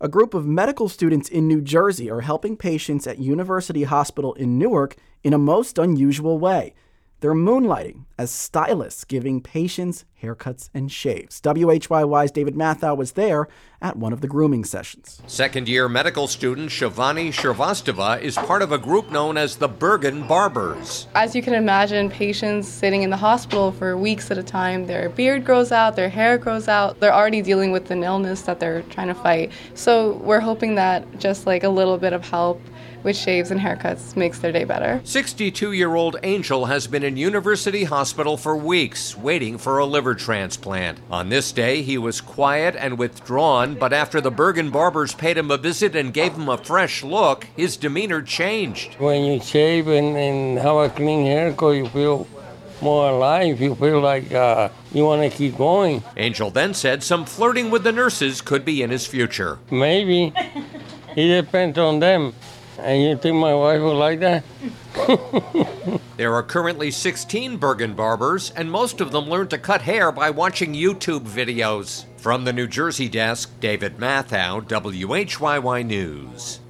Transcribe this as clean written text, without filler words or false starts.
A group of medical students in New Jersey are helping patients at University Hospital in Newark in a most unusual way. They're moonlighting as stylists, giving patients haircuts and shaves. WHYY's David Mathau was there at one of the grooming sessions. Second-year medical student Shivani Shrivastava is part of a group known as the Bergen Barbers. As you can imagine, patients sitting in the hospital for weeks at a time, their beard grows out, their hair grows out. They're already dealing with an illness that they're trying to fight. So we're hoping that just like a little bit of help with shaves and haircuts makes their day better. 62-year-old Angel has been in University Hospital for weeks, waiting for a liver transplant. On this day, he was quiet and withdrawn, but after the Bergen Barbers paid him a visit and gave him a fresh look, his demeanor changed. When you shave and have a clean haircut, you feel more alive. You feel like you want to keep going. Angel then said some flirting with the nurses could be in his future. Maybe. It depends on them. And you think my wife would like that? There are currently 16 Bergen Barbers, and most of them learned to cut hair by watching YouTube videos. From the New Jersey desk, David Mathau, WHYY News.